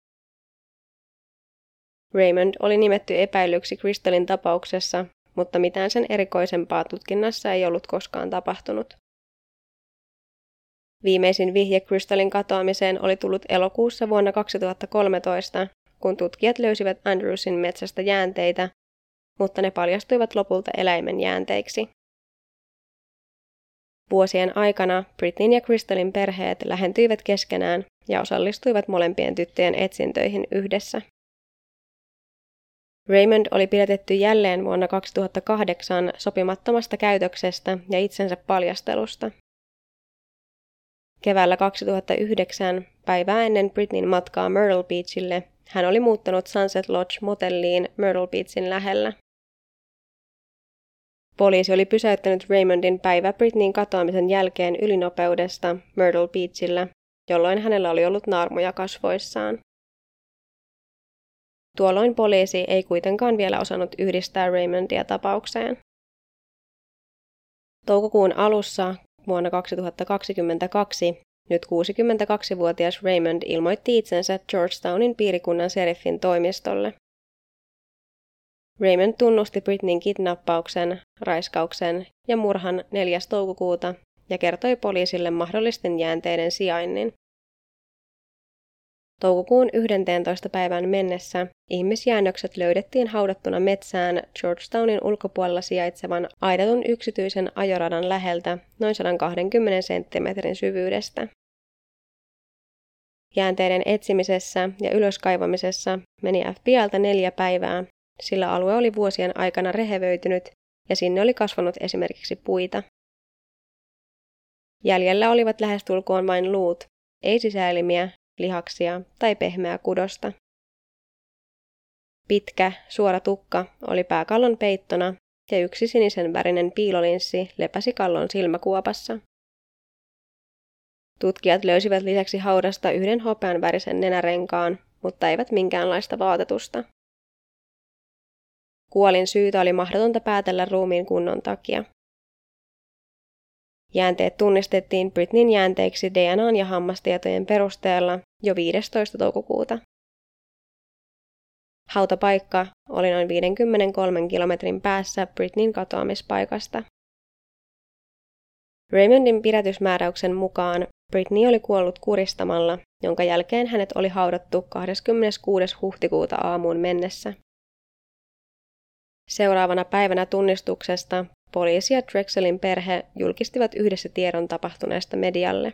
Raymond oli nimetty epäilyksi Crystalin tapauksessa, mutta mitään sen erikoisempaa tutkinnassa ei ollut koskaan tapahtunut. Viimeisin vihje Crystalin katoamiseen oli tullut elokuussa vuonna 2013, kun tutkijat löysivät Andrewsin metsästä jäänteitä, mutta ne paljastuivat lopulta eläimen jäänteiksi. Vuosien aikana Britneyn ja Crystalin perheet lähentyivät keskenään ja osallistuivat molempien tyttöjen etsintöihin yhdessä. Raymond oli pidätetty jälleen vuonna 2008 sopimattomasta käytöksestä ja itsensä paljastelusta. Keväällä 2009, päivää ennen Britneyn matkaa Myrtle Beachille, hän oli muuttanut Sunset Lodge motelliin Myrtle Beachin lähellä. Poliisi oli pysäyttänyt Raymondin päivä Britneyn katoamisen jälkeen ylinopeudesta Myrtle Beachillä, jolloin hänellä oli ollut naarmuja kasvoissaan. Tuolloin poliisi ei kuitenkaan vielä osannut yhdistää Raymondia tapaukseen. Toukokuun alussa vuonna 2022 nyt 62-vuotias Raymond ilmoitti itsensä Georgetownin piirikunnan sheriffin toimistolle. Raymond tunnusti Britneyn kidnappauksen, raiskauksen ja murhan 4. toukokuuta ja kertoi poliisille mahdollisten jäänteiden sijainnin. Toukokuun 11. päivään mennessä ihmisjäännökset löydettiin haudattuna metsään Georgetownin ulkopuolella sijaitsevan aidatun yksityisen ajoradan läheltä noin 120 senttimetrin syvyydestä. Jäänteiden etsimisessä ja ylöskaivamisessa meni FBI:ltä 4 päivää, sillä alue oli vuosien aikana rehevöitynyt ja sinne oli kasvanut esimerkiksi puita. Jäljellä olivat lähestulkoon vain luut, ei sisäelimiä, lihaksia tai pehmeää kudosta. Pitkä, suora tukka oli pääkallon peittona ja yksi sinisen värinen piilolinssi lepäsi kallon silmäkuopassa. Tutkijat löysivät lisäksi haudasta yhden hopeanvärisen nenärenkaan, mutta eivät minkäänlaista vaatetusta. Kuolin syytä oli mahdotonta päätellä ruumiin kunnon takia. Jäänteet tunnistettiin Britneyn jäänteiksi DNAn ja hammastietojen perusteella jo 15. toukokuuta. Hautapaikka oli noin 53 kilometrin päässä Britneyn katoamispaikasta. Raymondin pidätysmääräyksen mukaan Britney oli kuollut kuristamalla, jonka jälkeen hänet oli haudattu 26. huhtikuuta aamuun mennessä. Seuraavana päivänä tunnistuksesta poliisi ja Drexelin perhe julkistivat yhdessä tiedon tapahtuneesta medialle.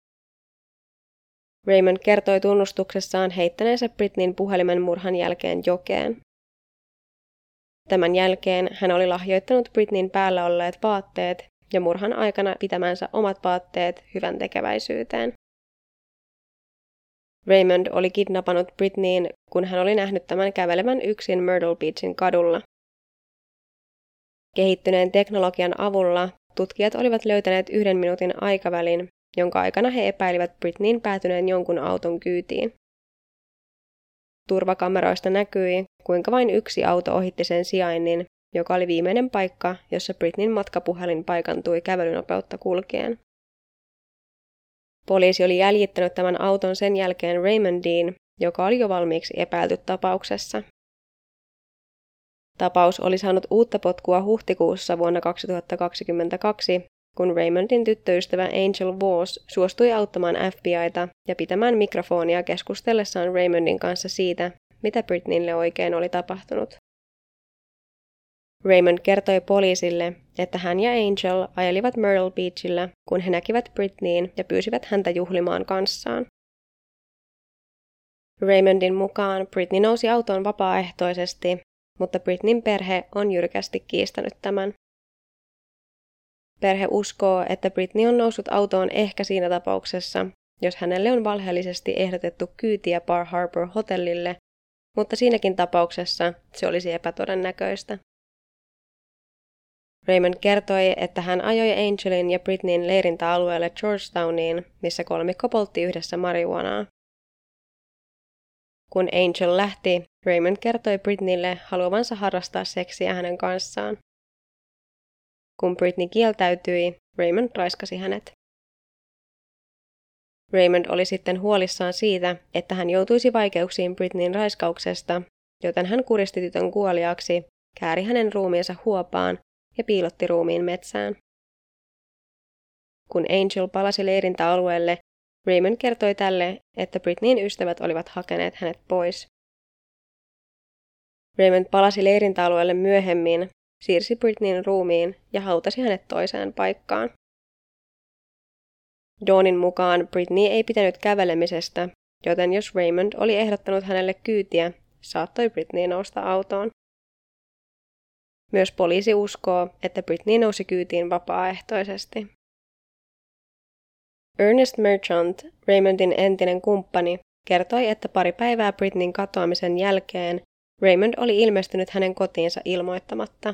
Raymond kertoi tunnustuksessaan heittäneensä Britneyn puhelimen murhan jälkeen jokeen. Tämän jälkeen hän oli lahjoittanut Britneyn päällä olleet vaatteet ja murhan aikana pitämänsä omat vaatteet hyvän tekeväisyyteen. Raymond oli kidnappannut Britneyn, kun hän oli nähnyt tämän kävelevän yksin Myrtle Beachin kadulla. Kehittyneen teknologian avulla tutkijat olivat löytäneet 1 minuutin aikavälin, jonka aikana he epäilivät Britneyn päätyneen jonkun auton kyytiin. Turvakameroista näkyi, kuinka vain yksi auto ohitti sen sijainnin, joka oli viimeinen paikka, jossa Britneyn matkapuhelin paikantui kävelynopeutta kulkien. Poliisi oli jäljittänyt tämän auton sen jälkeen Raymondiin, joka oli jo valmiiksi epäilty tapauksessa. Tapaus oli saanut uutta potkua huhtikuussa vuonna 2022, kun Raymondin tyttöystävä Angel Voss suostui auttamaan FBI:ta ja pitämään mikrofonia keskustellessaan Raymondin kanssa siitä, mitä Britneylle oikein oli tapahtunut. Raymond kertoi poliisille, että hän ja Angel ajelivat Myrtle Beachillä, kun he näkivät Britneyn ja pyysivät häntä juhlimaan kanssaan. Raymondin mukaan Britney nousi autoon vapaaehtoisesti, mutta Britneyn perhe on jyrkästi kiistänyt tämän. Perhe uskoo, että Britney on noussut autoon ehkä siinä tapauksessa, jos hänelle on valheellisesti ehdotettu kyytiä Bar Harbor hotellille, mutta siinäkin tapauksessa se olisi epätodennäköistä. Raymond kertoi, että hän ajoi Angelin ja Britneyn leirintäalueelle Georgetowniin, missä kolmikko poltti yhdessä marijuanaa. Kun Angel lähti, Raymond kertoi Britneylle haluavansa harrastaa seksiä hänen kanssaan. Kun Britney kieltäytyi, Raymond raiskasi hänet. Raymond oli sitten huolissaan siitä, että hän joutuisi vaikeuksiin Britneyn raiskauksesta, joten hän kuristi tytön kuoliaaksi, kääri hänen ruumiinsa huopaan ja piilotti ruumiin metsään. Kun Angel palasi leirintäalueelle, Raymond kertoi tälle, että Britneyn ystävät olivat hakeneet hänet pois. Raymond palasi leirintäalueelle myöhemmin, siirsi Britneyn ruumiin ja hautasi hänet toiseen paikkaan. Dawnin mukaan Britney ei pitänyt kävelemisestä, joten jos Raymond oli ehdottanut hänelle kyytiä, saattoi Britney nousta autoon. Myös poliisi uskoo, että Britney nousi kyytiin vapaaehtoisesti. Ernest Merchant, Raymondin entinen kumppani, kertoi, että pari päivää Britneyn katoamisen jälkeen Raymond oli ilmestynyt hänen kotiinsa ilmoittamatta.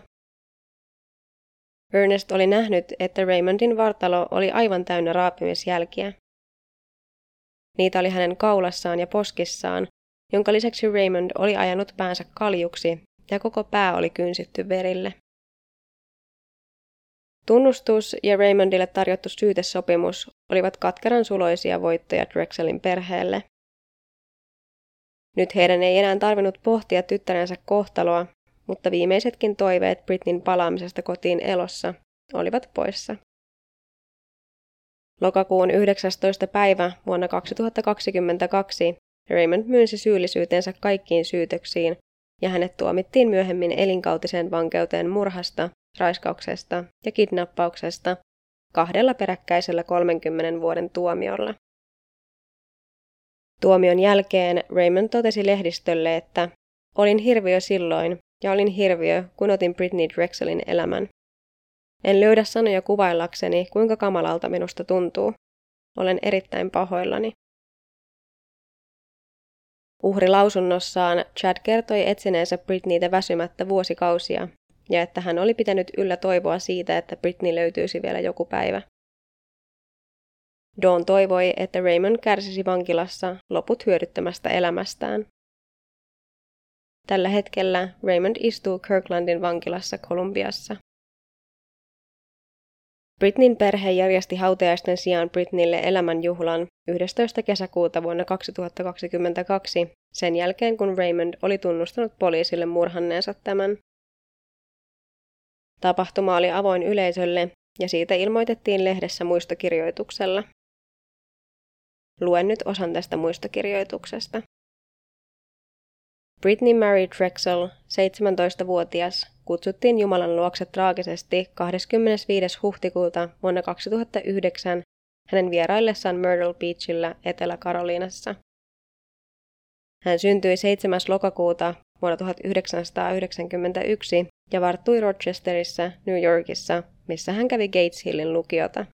Ernest oli nähnyt, että Raymondin vartalo oli aivan täynnä raapimisjälkiä. Niitä oli hänen kaulassaan ja poskissaan, jonka lisäksi Raymond oli ajanut päänsä kaljuksi ja koko pää oli kynsitty verille. Tunnustus ja Raymondille tarjottu syytesopimus olivat katkeran suloisia voittoja Drexelin perheelle. Nyt heidän ei enää tarvinnut pohtia tyttärensä kohtaloa, mutta viimeisetkin toiveet Britneyn palaamisesta kotiin elossa olivat poissa. Lokakuun 19. päivä vuonna 2022 Raymond myönsi syyllisyytensä kaikkiin syytöksiin ja hänet tuomittiin myöhemmin elinkautiseen vankeuteen murhasta, raiskauksesta ja kidnappauksesta 2 peräkkäisellä 30 vuoden tuomiolla. Tuomion jälkeen Raymond totesi lehdistölle, että olin hirviö silloin ja olin hirviö, kun otin Britney Drexelin elämän. En löydä sanoja kuvaillakseni, kuinka kamalalta minusta tuntuu. Olen erittäin pahoillani. Uhrilausunnossaan Chad kertoi etsineensä Britneytä väsymättä vuosikausia ja että hän oli pitänyt yllä toivoa siitä, että Britney löytyisi vielä joku päivä. Dawn toivoi, että Raymond kärsisi vankilassa loput hyödyttömästä elämästään. Tällä hetkellä Raymond istuu Kirklandin vankilassa Kolumbiassa. Britneyn perhe järjesti hautajaisten sijaan Britneylle elämänjuhlan 11. kesäkuuta vuonna 2022 sen jälkeen, kun Raymond oli tunnustanut poliisille murhanneensa tämän. Tapahtuma oli avoin yleisölle ja siitä ilmoitettiin lehdessä muistokirjoituksella. Luen nyt osan tästä muistokirjoituksesta. Britney Marie Drexel, 17-vuotias, kutsuttiin Jumalan luokse traagisesti 25. huhtikuuta vuonna 2009 hänen vieraillessaan Myrtle Beachillä Etelä-Karoliinassa. Hän syntyi 7. lokakuuta vuonna 1991 ja varttui Rochesterissa, New Yorkissa, missä hän kävi Gates Hillin lukiota.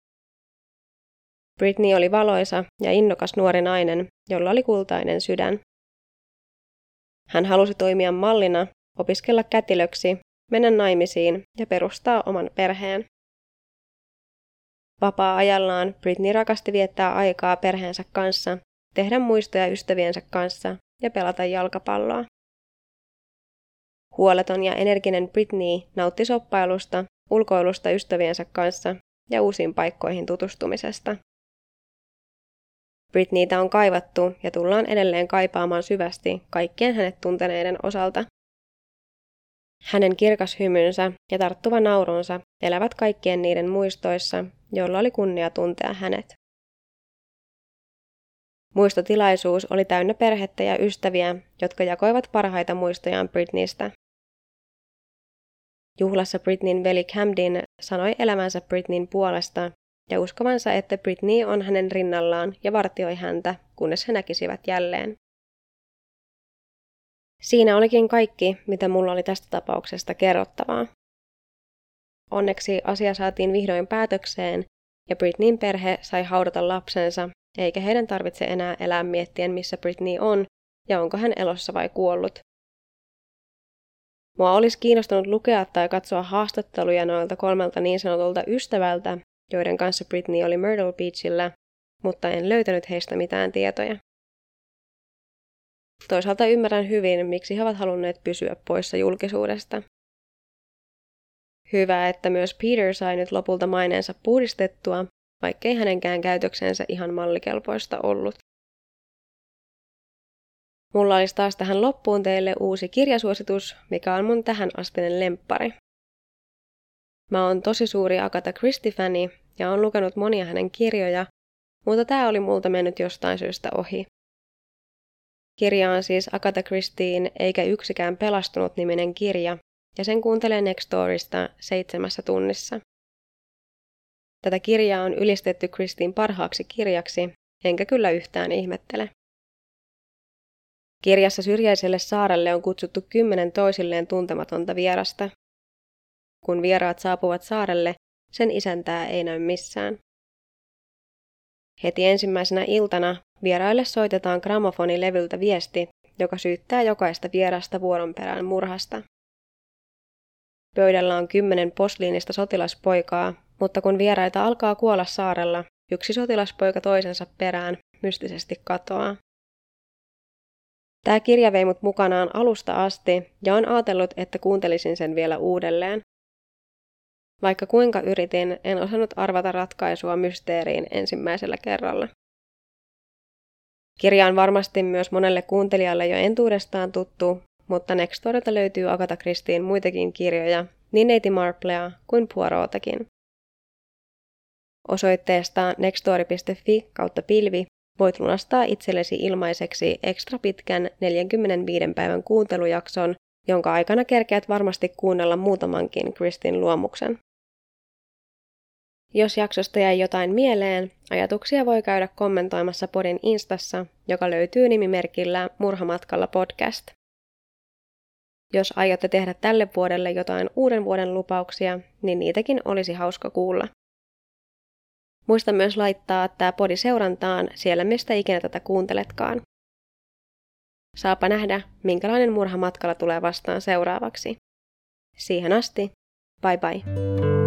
Britney oli valoisa ja innokas nuori nainen, jolla oli kultainen sydän. Hän halusi toimia mallina, opiskella kätilöksi, mennä naimisiin ja perustaa oman perheen. Vapaa-ajallaan Britney rakasti viettää aikaa perheensä kanssa, tehdä muistoja ystäviensä kanssa ja pelata jalkapalloa. Huoleton ja energinen Britney nautti shoppailusta, ulkoilusta ystäviensä kanssa ja uusiin paikkoihin tutustumisesta. Britneytä on kaivattu ja tullaan edelleen kaipaamaan syvästi kaikkien hänet tunteneiden osalta. Hänen kirkas hymynsä ja tarttuva naurunsa elävät kaikkien niiden muistoissa, joilla oli kunnia tuntea hänet. Muistotilaisuus oli täynnä perhettä ja ystäviä, jotka jakoivat parhaita muistojaan Britneystä. Juhlassa Britneyn veli Camden sanoi elämänsä Britneyn puolesta ja uskovansa, että Britney on hänen rinnallaan ja vartioi häntä, kunnes he näkisivät jälleen. Siinä olikin kaikki, mitä mulla oli tästä tapauksesta kerrottavaa. Onneksi asia saatiin vihdoin päätökseen ja Britneyn perhe sai haudata lapsensa, eikä heidän tarvitse enää elää miettien, missä Britney on ja onko hän elossa vai kuollut. Mua olisi kiinnostunut lukea tai katsoa haastatteluja noilta 3 niin sanotulta ystävältä, joiden kanssa Britney oli Myrtle Beachillä, mutta en löytänyt heistä mitään tietoja. Toisaalta ymmärrän hyvin, miksi he ovat halunneet pysyä poissa julkisuudesta. Hyvä, että myös Peter sai nyt lopulta maineensa puhdistettua, vaikkei hänenkään käytöksensä ihan mallikelpoista ollut. Mulla olisi taas tähän loppuun teille uusi kirjasuositus, mikä on mun tähänastinen lemppari. Mä oon tosi suuri Agatha Christie-fani ja oon lukenut monia hänen kirjoja, mutta tää oli multa mennyt jostain syystä ohi. Kirja on siis Agatha Christien Eikä yksikään pelastunut -niminen kirja, ja sen kuuntelee Nextorista 7 tunnissa. Tätä kirjaa on ylistetty Christien parhaaksi kirjaksi, enkä kyllä yhtään ihmettele. Kirjassa syrjäiselle saarelle on kutsuttu 10 toisilleen tuntematonta vierasta. Kun vieraat saapuvat saarelle, sen isäntää ei näy missään. Heti ensimmäisenä iltana vieraille soitetaan gramofonilevyltä viesti, joka syyttää jokaista vierasta vuoron perään murhasta. Pöydällä on 10 posliinista sotilaspoikaa, mutta kun vieraita alkaa kuolla saarella, yksi sotilaspoika toisensa perään mystisesti katoaa. Tämä kirja vei mut mukanaan alusta asti ja on ajatellut, että kuuntelisin sen vielä uudelleen. Vaikka kuinka yritin, en osannut arvata ratkaisua mysteeriin ensimmäisellä kerralla. Kirja on varmasti myös monelle kuuntelijalle jo entuudestaan tuttu, mutta Nextorilta löytyy Agatha Christien muitakin kirjoja, niin neiti Marplea kuin Poirotakin. Osoitteesta nextory.fi/pilvi voit lunastaa itsellesi ilmaiseksi ekstra pitkän 45 päivän kuuntelujakson, jonka aikana kerkeät varmasti kuunnella muutamankin Christien luomuksen. Jos jaksosta jäi jotain mieleen, ajatuksia voi käydä kommentoimassa podin Instassa, joka löytyy nimimerkillä Murhamatkalla podcast. Jos aiotte tehdä tälle vuodelle jotain uuden vuoden lupauksia, niin niitäkin olisi hauska kuulla. Muista myös laittaa tämä podi seurantaan siellä, mistä ikinä tätä kuunteletkaan. Saapa nähdä, minkälainen murhamatkalla tulee vastaan seuraavaksi. Siihen asti, bye bye!